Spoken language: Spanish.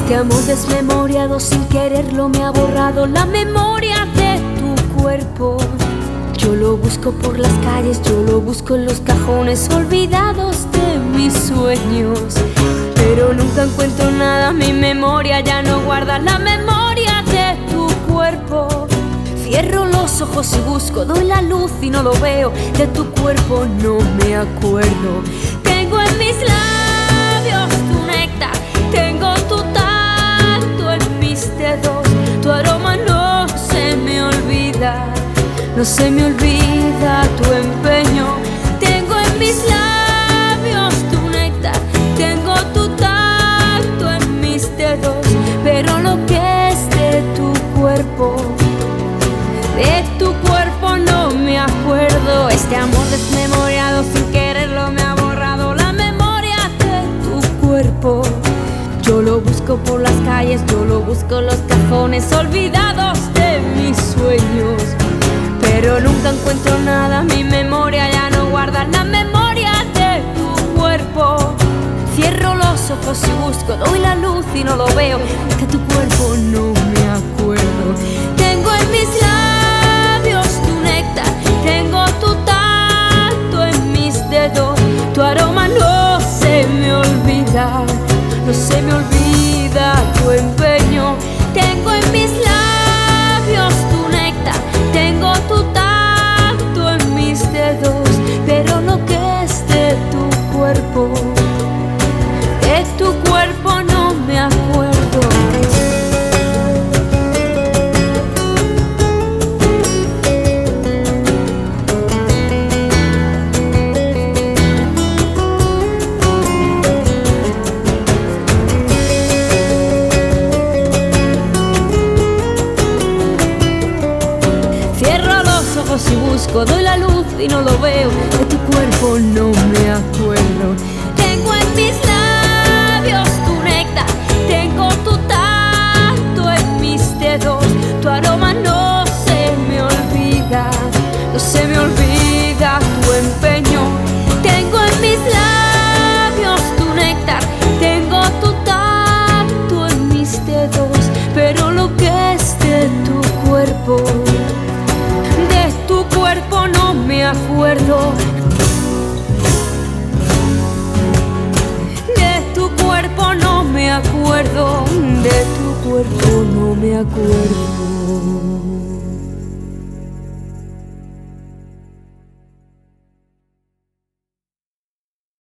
Este amor desmemoriado sin quererlo me ha borrado la memoria de tu cuerpo. Yo lo busco por las calles, yo lo busco en los cajones olvidados de mis sueños, pero nunca encuentro nada, mi memoria ya no guarda la memoria de tu cuerpo. Cierro los ojos y busco, doy la luz y no lo veo, de tu cuerpo no me acuerdo. Tengo en mis labios tu néctar, tengo tu tacto en mis dedos, tu aroma no se me olvida. No se me olvida tu empeño. Tengo en mis labios tu néctar, tengo tu tacto en mis dedos, pero lo que es de tu cuerpo no me acuerdo. Este amor desmemoriado sin quererlo me ha borrado la memoria de tu cuerpo. Yo lo busco por las calles, yo lo busco en los cajones olvidados de mis sueños, pero nunca encuentro nada, mi memoria ya no guarda la memoria de tu cuerpo. Cierro los ojos y busco, doy la luz y no lo veo, de tu cuerpo no me acuerdo. Tengo en mis labios tu néctar, tengo tu tacto en mis dedos, tu aroma no se me olvida, no se me olvida tu empeño. Tengo en mis labios tu néctar, tengo tu tacto en mis dedos, pero lo que es de tu cuerpo no me acuerdo. Si busco, doy la luz y no lo veo, de tu cuerpo no me acuerdo. Tengo en mis labios tu néctar, tengo tu tacto en mis dedos, tu aroma no se me olvida, no se me olvida tu empeño. Tengo en mis labios tu néctar, tengo tu tacto en mis dedos, pero lo que es de tu cuerpo no me acuerdo. De tu cuerpo no me acuerdo, de tu cuerpo no me acuerdo.